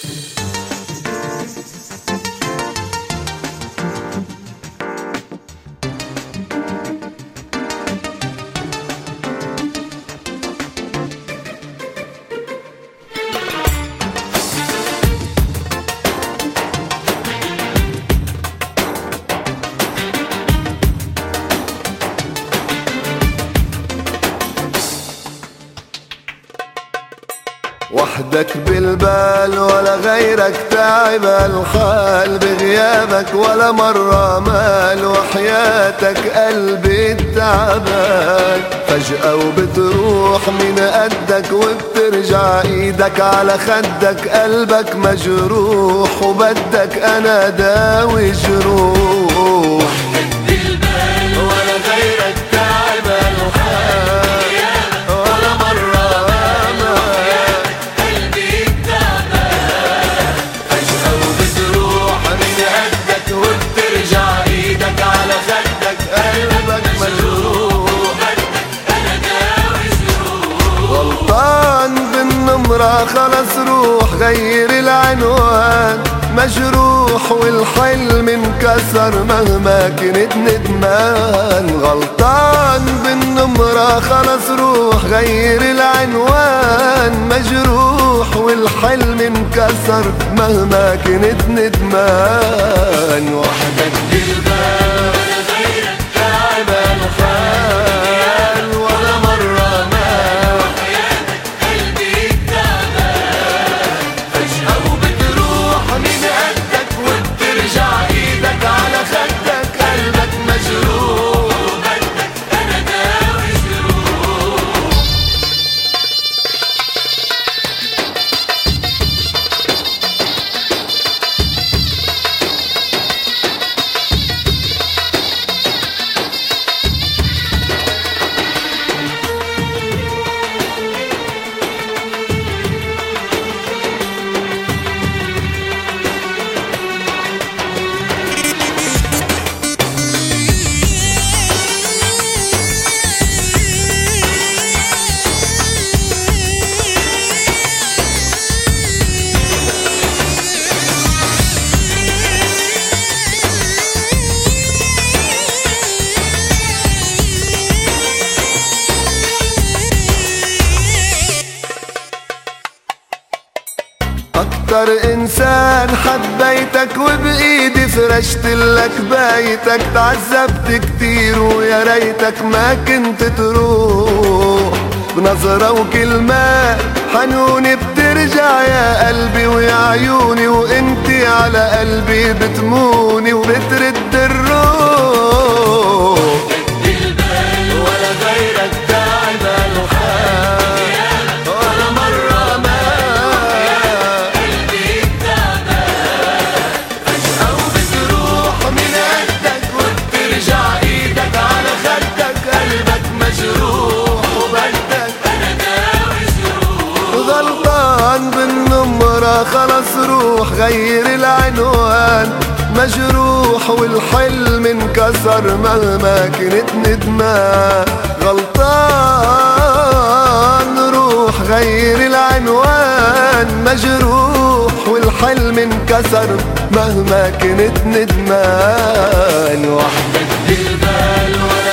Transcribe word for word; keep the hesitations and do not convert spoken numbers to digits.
وحدك بالبال ولا غيرك تعب الحال، بغيابك ولا مرة مال، وحياتك قلبي التعبان. فجأة وبتروح من قدك وبترجع ايدك على خدك، قلبك مجروح وبدك انا داوي جروح. وحدك بالبال ولا غيرك تعب الحال، خلص روح غير العنوان، مجروح والحلم انكسر مهما كنت ندمان. غلطان بالنمرة خلص روح غير العنوان، مجروح والحلم انكسر مهما كنت ندمان. وحدك بالبال ولا غيرك تعب الحال، ولا مرة مال، وحياتك قلبي التعبان. فجأة وبتروح من قدك وبترجع ايدك على خدك، قلبك مجروح وبدك انا داوي جروح. أكتر إنسان حبيتك وبإيدي فرشت لك بايتك، تعذبت كتير ويا ريتك ما كنت تروح. بنظرة وكلمات حنوني بترجع يا قلبي ويا عيوني، وانتي على قلبي بتموني وبترد الروح. ولا غيرك تعب الحال، ولا مرة مال، قلبي التعبان. فجأة وبتروح من قدك وبترجع ايدك على خدك، قلبك مجروح وبدك انا داوي جروح. غلطان بالنمرة خلص روح غير العنوان، مجروح والحلم انكسر مهما كنت ندمان. غلطان روح غير العنوان، مجروح والحلم انكسر مهما كنت ندمان. وحدك بالبال